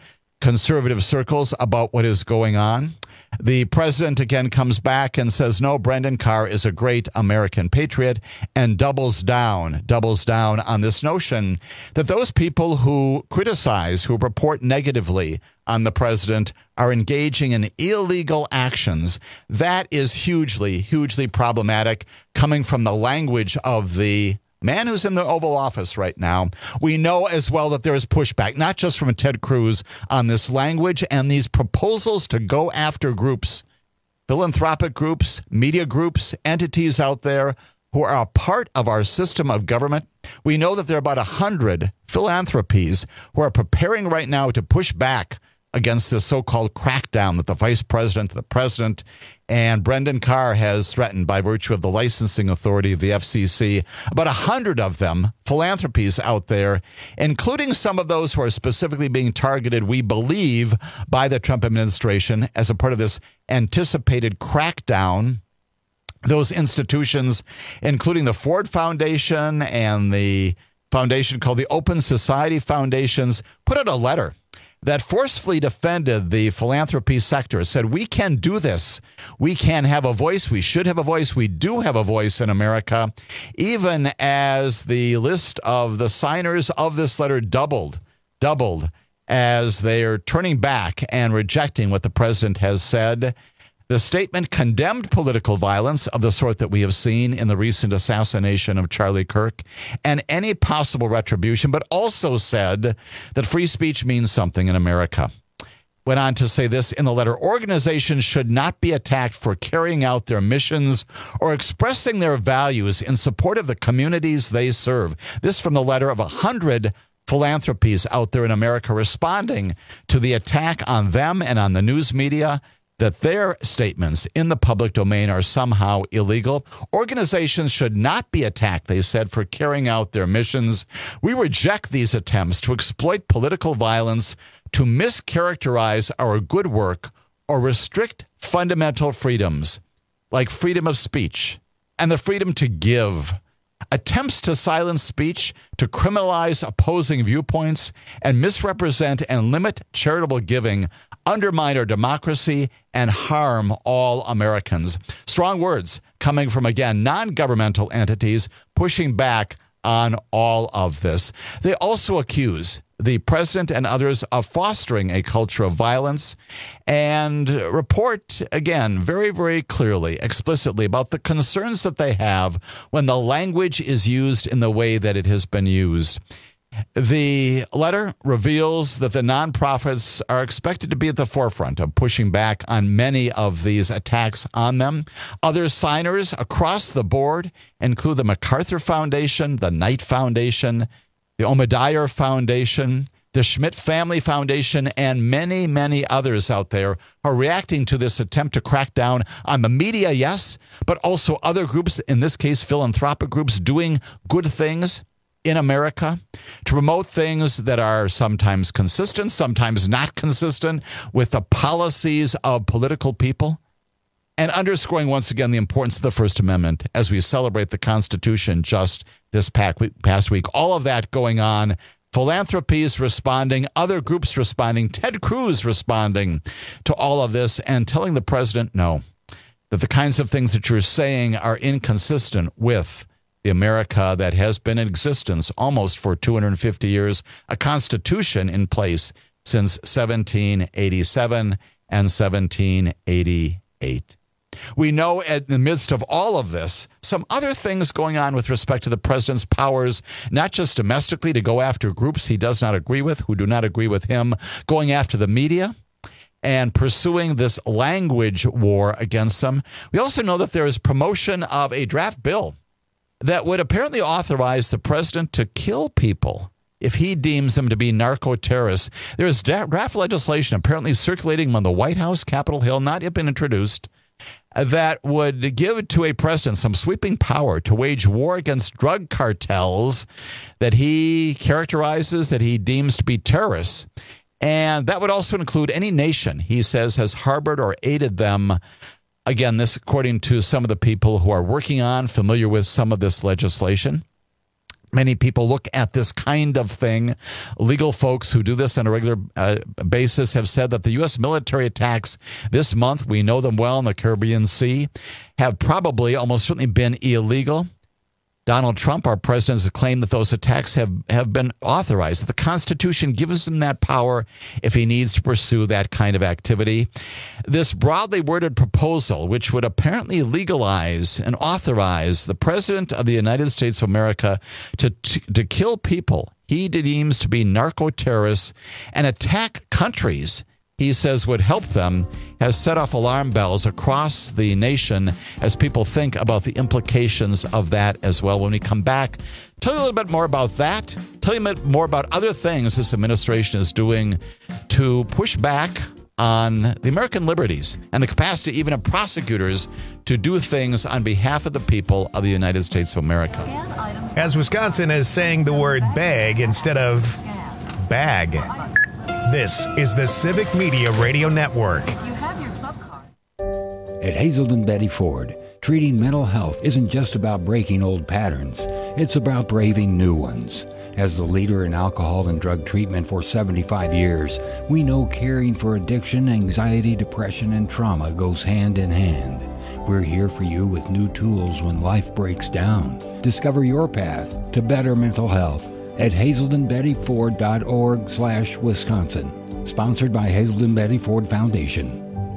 conservative circles about what is going on. The president again comes back and says, no, Brendan Carr is a great American patriot, and doubles down, doubles down on this notion that those people who criticize, who report negatively on the president are engaging in illegal actions. That is hugely, hugely problematic coming from the language of the man who's in the Oval Office right now. We know as well that there is pushback, not just from Ted Cruz, on this language and these proposals to go after groups, philanthropic groups, media groups, entities out there who are a part of our system of government. We know that there are about one hundred philanthropies who are preparing right now to push back against this so-called crackdown that the vice president, the president, and Brendan Carr has threatened by virtue of the licensing authority of the F C C. About a hundred of them, philanthropies out there, including some of those who are specifically being targeted, we believe, by the Trump administration as a part of this anticipated crackdown. Those institutions, including the Ford Foundation and the foundation called the Open Society Foundations, put out a letter that forcefully defended the philanthropy sector, said we can do this. We can have a voice. We should have a voice. We do have a voice in America, even as the list of the signers of this letter doubled, doubled as they are turning back and rejecting what the president has said. The statement condemned political violence of the sort that we have seen in the recent assassination of Charlie Kirk and any possible retribution, but also said that free speech means something in America. Went on to say this in the letter: organizations should not be attacked for carrying out their missions or expressing their values in support of the communities they serve. This from the letter of a hundred philanthropies out there in America responding to the attack on them and on the news media, that their statements in the public domain are somehow illegal. Organizations should not be attacked, they said, for carrying out their missions. We reject these attempts to exploit political violence to mischaracterize our good work or restrict fundamental freedoms like freedom of speech and the freedom to give. Attempts to silence speech, to criminalize opposing viewpoints, and misrepresent and limit charitable giving undermine our democracy and harm all Americans. Strong words coming from, again, non-governmental entities pushing back on all of this. They also accuse the president and others of fostering a culture of violence and report, again, very, very clearly, explicitly about the concerns that they have when the language is used in the way that it has been used. The letter reveals that the nonprofits are expected to be at the forefront of pushing back on many of these attacks on them. Other signers across the board include the MacArthur Foundation, the Knight Foundation, the Omidyar Foundation, the Schmidt Family Foundation, and many, many others out there are reacting to this attempt to crack down on the media, yes, but also other groups, in this case, philanthropic groups, doing good things in America to promote things that are sometimes consistent, sometimes not consistent with the policies of political people, and underscoring once again the importance of the First Amendment as we celebrate the Constitution just this past week. All of that going on. Philanthropies responding, other groups responding, Ted Cruz responding to all of this and telling the president no, that the kinds of things that you're saying are inconsistent with the America that has been in existence almost for two hundred fifty years, a constitution in place since seventeen eighty-seven and seventeen eighty-eight. We know in the midst of all of this, some other things going on with respect to the president's powers, not just domestically to go after groups he does not agree with, who do not agree with him, going after the media and pursuing this language war against them. We also know that there is promotion of a draft bill that would apparently authorize the president to kill people if he deems them to be narco-terrorists. There is draft legislation apparently circulating on the White House, Capitol Hill, not yet been introduced, that would give to a president some sweeping power to wage war against drug cartels that he characterizes, that he deems to be terrorists. And that would also include any nation he says has harbored or aided them. Again, this according to some of the people who are working on, familiar with some of this legislation. Many people look at this kind of thing. Legal folks who do this on a regular uh, basis have said that the U S military attacks this month, we know them well in the Caribbean Sea, have probably almost certainly been illegal. Donald Trump, our president, has claimed that those attacks have, have been authorized. The Constitution gives him that power if he needs to pursue that kind of activity. This broadly worded proposal, which would apparently legalize and authorize the president of the United States of America to, to, to kill people he deems to be narco-terrorists and attack countries he says would help them, has set off alarm bells across the nation as people think about the implications of that as well. When we come back, tell you a little bit more about that, tell you a bit more about other things this administration is doing to push back on the American liberties and the capacity even of prosecutors to do things on behalf of the people of the United States of America. As Wisconsin is saying the word bag instead of bag. This is the Civic Media Radio Network. At Hazelden Betty Ford, treating mental health isn't just about breaking old patterns. It's about braving new ones. As the leader in alcohol and drug treatment for seventy-five years, we know caring for addiction, anxiety, depression, and trauma goes hand in hand. We're here for you with new tools when life breaks down. Discover your path to better mental health at hazelden betty ford dot org slash Wisconsin. Sponsored by Hazelden Betty Ford Foundation.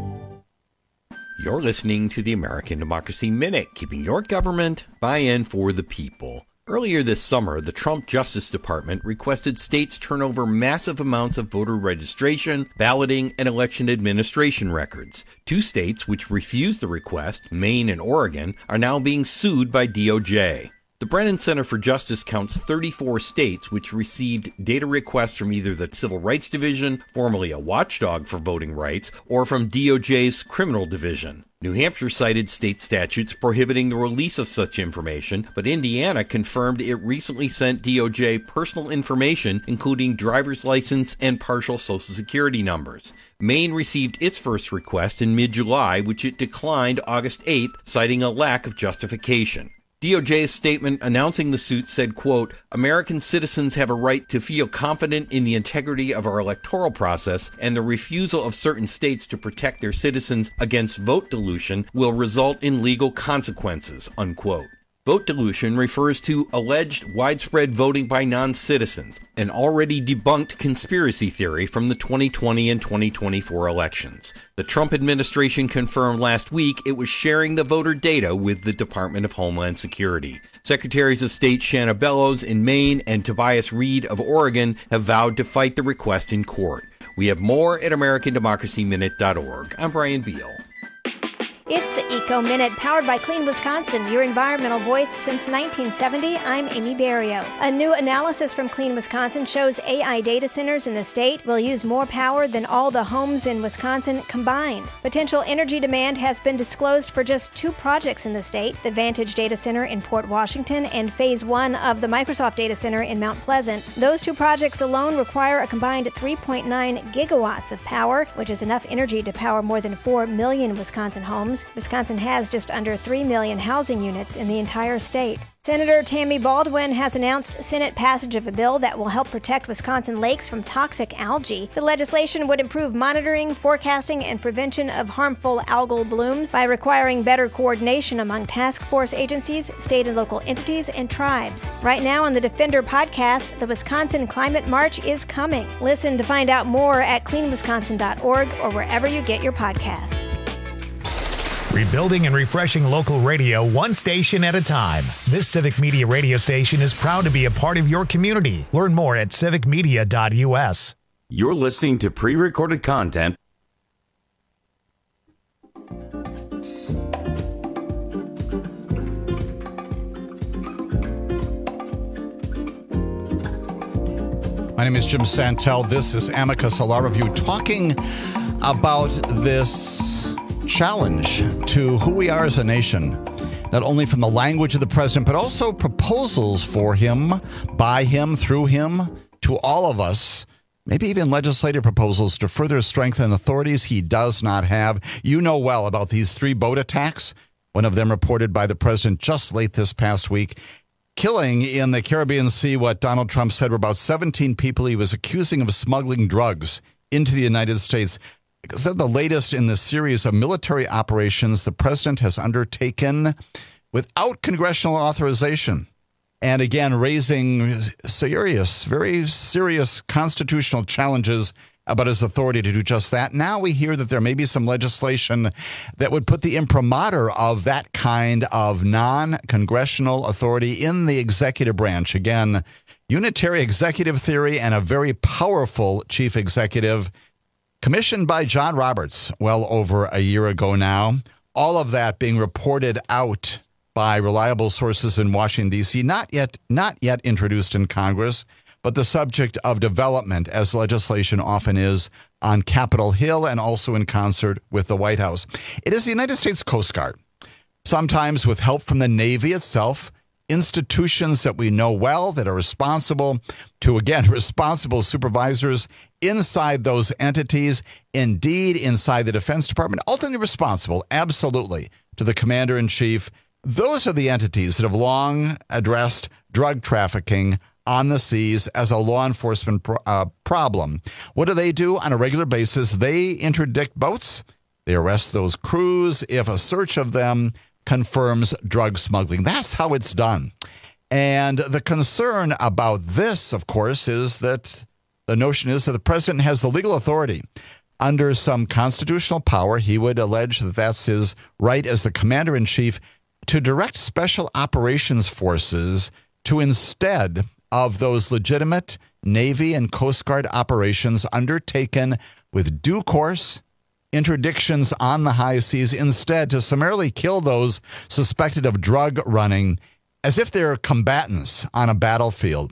You're listening to the American Democracy Minute, keeping your government buy-in for the people. Earlier this summer, the Trump Justice Department requested states turn over massive amounts of voter registration, balloting, and election administration records. Two states which refused the request, Maine and Oregon, are now being sued by D O J. The Brennan Center for Justice counts thirty-four states which received data requests from either the Civil Rights Division, formerly a watchdog for voting rights, or from D O J's Criminal Division. New Hampshire cited state statutes prohibiting the release of such information, but Indiana confirmed it recently sent D O J personal information, including driver's license and partial Social Security numbers. Maine received its first request in mid-July, which it declined August eighth, citing a lack of justification. D O J's statement announcing the suit said, quote, American citizens have a right to feel confident in the integrity of our electoral process, and the refusal of certain states to protect their citizens against vote dilution will result in legal consequences, unquote. Vote dilution refers to alleged widespread voting by non-citizens, an already debunked conspiracy theory from the twenty twenty and twenty twenty-four elections. The Trump administration confirmed last week it was sharing the voter data with the Department of Homeland Security. Secretaries of State Shanna Bellows in Maine and Tobias Reed of Oregon have vowed to fight the request in court. We have more at american democracy minute dot org. I'm Brian Beal. It's the Eco Minute, powered by Clean Wisconsin, your environmental voice since nineteen seventy. I'm Amy Barrio. A new analysis from Clean Wisconsin shows A I data centers in the state will use more power than all the homes in Wisconsin combined. Potential energy demand has been disclosed for just two projects in the state, the Vantage Data Center in Port Washington and Phase one of the Microsoft Data Center in Mount Pleasant. Those two projects alone require a combined three point nine gigawatts of power, which is enough energy to power more than four million Wisconsin homes. Wisconsin has just under three million housing units in the entire state. Senator Tammy Baldwin has announced Senate passage of a bill that will help protect Wisconsin lakes from toxic algae. The legislation would improve monitoring, forecasting, and prevention of harmful algal blooms by requiring better coordination among task force agencies, state and local entities, and tribes. Right now on the Defender podcast, the Wisconsin Climate March is coming. Listen to find out more at clean wisconsin dot org or wherever you get your podcasts. Rebuilding and refreshing local radio one station at a time. This Civic Media radio station is proud to be a part of your community. Learn more at civic media dot u s. You're listening to pre-recorded content. My name is Jim Santel. This is Amicus, a law review, talking about this challenge to who we are as a nation, not only from the language of the president, but also proposals for him, by him, through him, to all of us, maybe even legislative proposals to further strengthen authorities he does not have. You know well about these three boat attacks, one of them reported by the president just late this past week. killing in the Caribbean Sea what Donald Trump said were about seventeen people he was accusing of smuggling drugs into the United States. Because they're the latest in the series of military operations the president has undertaken without congressional authorization. And again, raising serious, very serious constitutional challenges about his authority to do just that. Now we hear that there may be some legislation that would put the imprimatur of that kind of non-congressional authority in the executive branch. Again, unitary executive theory and a very powerful chief executive commissioned by John Roberts well over a year ago now. All of that being reported out by reliable sources in Washington, D C, not yet, not yet introduced in Congress, but the subject of development, as legislation often is, on Capitol Hill and also in concert with the White House. It is the United States Coast Guard, sometimes with help from the Navy itself, institutions that we know well that are responsible to, again, responsible supervisors inside those entities, indeed inside the Defense Department, ultimately responsible, absolutely, to the commander-in-chief. Those are the entities that have long addressed drug trafficking on the seas as a law enforcement pro- uh, problem. What do they do on a regular basis? They interdict boats. They arrest those crews if a search of them confirms drug smuggling. That's how it's done. And the concern about this, of course, is that the notion is that the president has the legal authority. Under some constitutional power, he would allege that that's his right as the commander-in-chief to direct special operations forces to, instead of those legitimate Navy and Coast Guard operations undertaken with due course, interdictions on the high seas, instead to summarily kill those suspected of drug running as if they're combatants on a battlefield.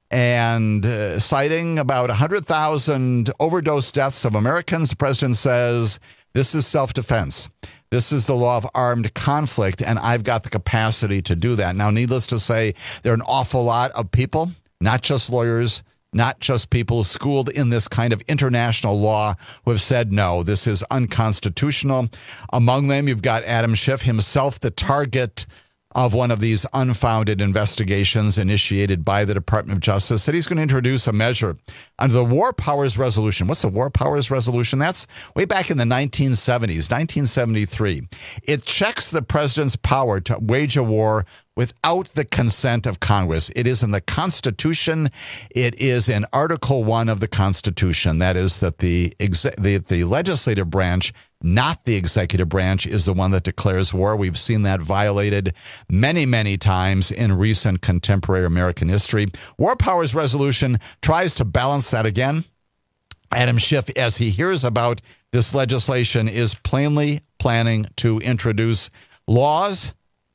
And uh, citing about one hundred thousand overdose deaths of Americans, the president says, this is self-defense. This is the law of armed conflict, and I've got the capacity to do that. Now, needless to say, there are an awful lot of people, not just lawyers, not just people schooled in this kind of international law, who have said, no, this is unconstitutional. Among them, you've got Adam Schiff, himself the target of one of these unfounded investigations initiated by the Department of Justice, that he's going to introduce a measure under the War Powers Resolution. What's the War Powers Resolution? That's way back in the nineteen seventies, nineteen seventy-three. It checks the president's power to wage a war without the consent of Congress. It is in the Constitution. It is in Article one of the Constitution. That is that the, exe- the, the legislative branch, not the executive branch, is the one that declares war. We've seen that violated many, many times in recent contemporary American history. War Powers Resolution tries to balance that again. Adam Schiff, as he hears about this legislation, is plainly planning to introduce laws,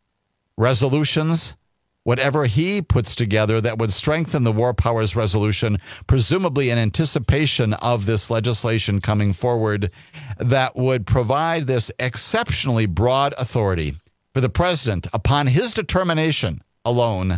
resolutions, whatever he puts together that would strengthen the War Powers Resolution, presumably in anticipation of this legislation coming forward, that would provide this exceptionally broad authority for the president, upon his determination alone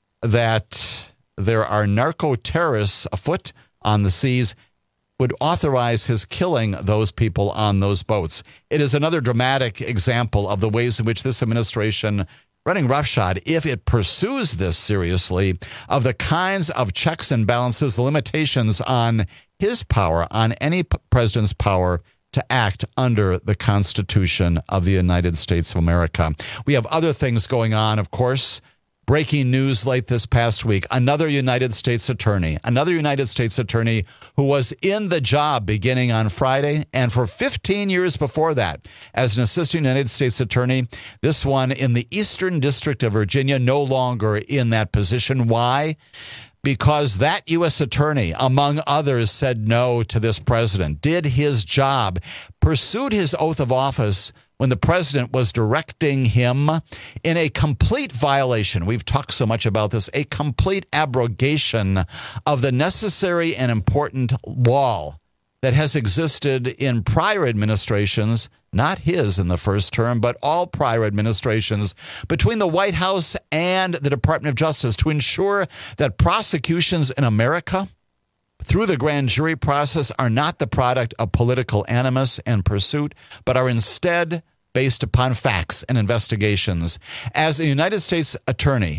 that there are narco-terrorists afoot on the seas, would authorize his killing those people on those boats. It is another dramatic example of the ways in which this administration, running roughshod, if it pursues this seriously, of the kinds of checks and balances, the limitations on his power, on any p- president's power to act under the Constitution of the United States of America. We have other things going on, of course. Breaking news late this past week, another United States attorney, another United States attorney who was in the job beginning on Friday and for fifteen years before that as an assistant United States attorney, this one in the Eastern District of Virginia, no longer in that position. Why? Because that U S attorney, among others, said no to this president, did his job, pursued his oath of office when the president was directing him in a complete violation. We've talked so much about this, a complete abrogation of the necessary and important law that has existed in prior administrations, not his in the first term, but all prior administrations, between the White House and the Department of Justice, to ensure that prosecutions in America through the grand jury process are not the product of political animus and pursuit, but are instead based upon facts and investigations. As a United States attorney,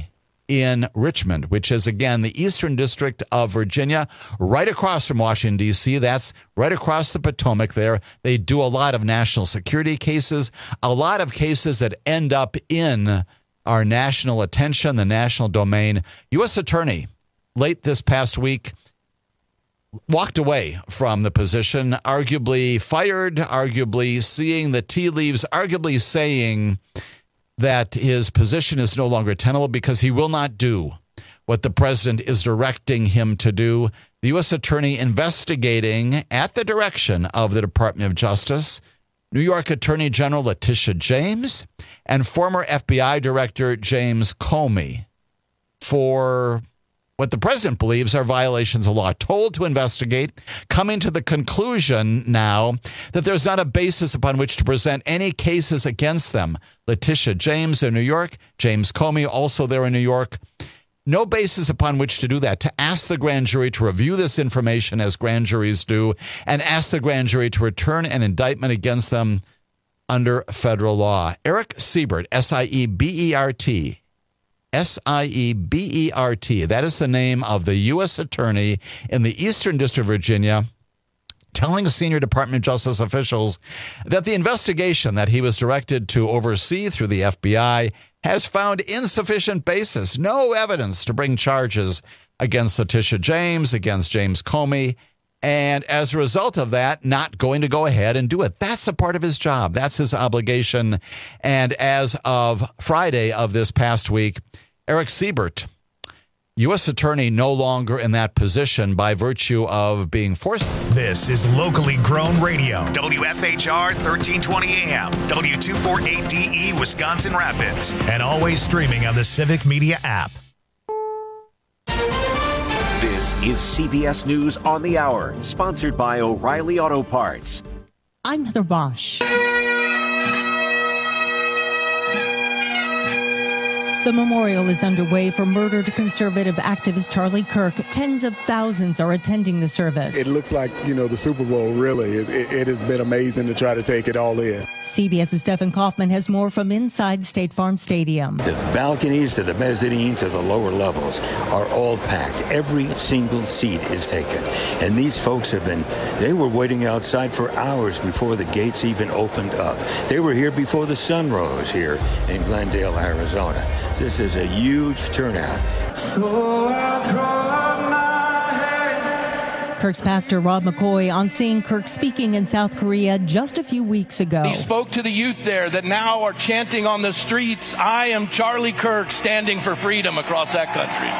in Richmond, which is, again, the Eastern District of Virginia, right across from Washington, D C. That's right across the Potomac there. They do a lot of national security cases, a lot of cases that end up in our national attention, the national domain. U S Attorney, late this past week, walked away from the position, arguably fired, arguably seeing the tea leaves, arguably saying that his position is no longer tenable because he will not do what the president is directing him to do. The U S Attorney investigating at the direction of the Department of Justice, New York Attorney General Letitia James, and former F B I Director James Comey for what the president believes are violations of law, told to investigate, coming to the conclusion now that there's not a basis upon which to present any cases against them. Letitia James in New York, James Comey also there in New York. No basis upon which to do that, to ask the grand jury to review this information as grand juries do, and ask the grand jury to return an indictment against them under federal law. Eric Siebert, S I E B E R T, S I E B E R T. That is the name of the U S Attorney in the Eastern District of Virginia, telling senior Department of Justice officials that the investigation that he was directed to oversee through the F B I has found insufficient basis, no evidence to bring charges against Letitia James, against James Comey, and as a result of that, not going to go ahead and do it. That's a part of his job. That's his obligation. And as of Friday of this past week, Eric Siebert, U S Attorney, no longer in that position by virtue of being forced. This is locally grown radio. W F H R thirteen twenty A M, W two forty-eight D E, Wisconsin Rapids, and always streaming on the Civic Media app. This is C B S News on the Hour, sponsored by O'Reilly Auto Parts. I'm Heather Bosch. The memorial is underway for murdered conservative activist Charlie Kirk. Tens of thousands are attending the service. It looks like, you know, the Super Bowl, really. It, it, it has been amazing to try to take it all in. CBS's Stephen Kaufman has more from inside State Farm Stadium. The balconies to the mezzanine to the lower levels are all packed. Every single seat is taken. And these folks have been, they were waiting outside for hours before the gates even opened up. They were here before the sun rose here in Glendale, Arizona. This is a huge turnout. So I throw up my head. Kirk's pastor, Rob McCoy, on seeing Kirk speaking in South Korea just a few weeks ago. He spoke to the youth there that now are chanting on the streets, "I am Charlie Kirk, standing for freedom," across that country.